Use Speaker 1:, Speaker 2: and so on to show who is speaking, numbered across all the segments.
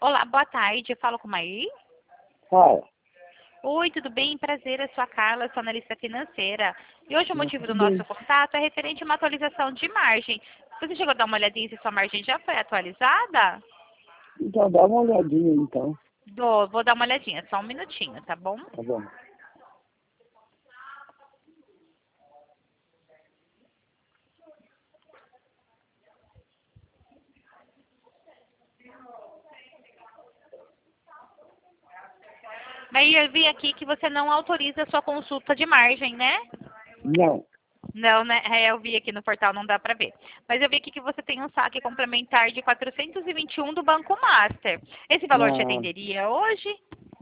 Speaker 1: Olá, boa tarde. Eu falo com Maí.
Speaker 2: Fala.
Speaker 1: Oi, tudo bem? Prazer, eu sou a Carla, sou analista financeira. E hoje o
Speaker 2: Não,
Speaker 1: motivo do
Speaker 2: tudo
Speaker 1: nosso
Speaker 2: bem.
Speaker 1: contato é referente a uma atualização de margem. Você chegou a dar uma olhadinha se sua margem já foi atualizada?
Speaker 2: Então, dá uma olhadinha, então.
Speaker 1: Vou dar uma olhadinha, só um minutinho, tá bom?
Speaker 2: Tá bom.
Speaker 1: Mas eu vi aqui que você não autoriza a sua consulta de margem, né?
Speaker 2: Não.
Speaker 1: Não, né? Eu vi aqui no portal, não dá pra ver. Mas eu vi aqui que você tem um saque complementar de 421 do Banco Master. Esse valor te
Speaker 2: Ah,
Speaker 1: atenderia hoje?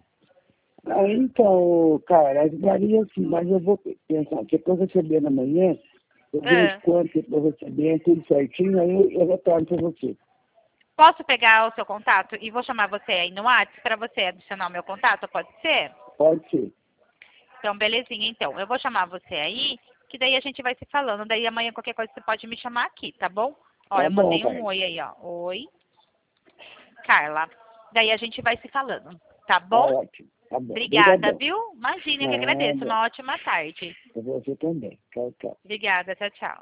Speaker 2: então, cara, varia assim, mas eu vou pensar, que eu receber na manhã, eu vejo
Speaker 1: Ah.
Speaker 2: quanto que eu vou receber, tudo certinho, aí eu retorno para você.
Speaker 1: Posso pegar o seu contato e vou chamar você aí no WhatsApp para você adicionar o meu contato, pode ser?
Speaker 2: Pode ser.
Speaker 1: Então, belezinha, então. Eu vou chamar você aí, que daí a gente vai se falando. Daí amanhã qualquer coisa você pode me chamar aqui, tá bom? Ó,
Speaker 2: Tá
Speaker 1: eu
Speaker 2: bom,
Speaker 1: mandei um
Speaker 2: cara.
Speaker 1: oi aí, ó. Oi, Carla. Daí a gente vai se falando, tá
Speaker 2: Tá
Speaker 1: bom?
Speaker 2: ótimo. Tá bom.
Speaker 1: Obrigada,
Speaker 2: Obrigadão.
Speaker 1: viu? Imagina, eu que agradeço.
Speaker 2: Nada.
Speaker 1: Uma ótima tarde.
Speaker 2: Pra você também. Tchau, tchau.
Speaker 1: Obrigada, tchau, tchau.